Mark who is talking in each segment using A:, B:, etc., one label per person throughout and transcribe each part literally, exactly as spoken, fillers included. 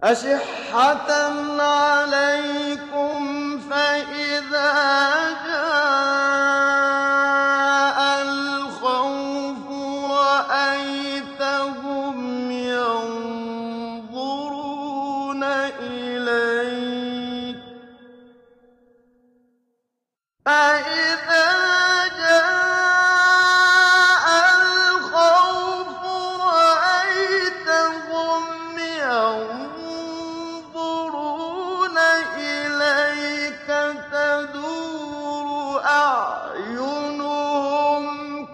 A: أشحة عليكم فإذا جاء الخوف رأيتهم ينظرون إليك فإذا جاء الخوف رأيتهم ينظرون إليك تدور أعينهم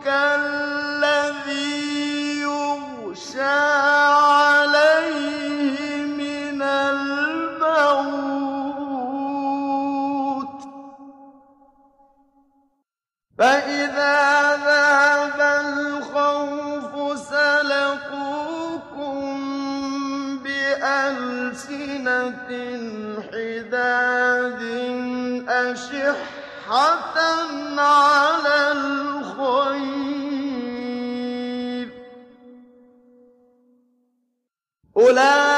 A: كالذي يغشى عليه من الموت فإذا ذهب الخوف سلقوكم بألسنة حداد أشحة على الخير أولئك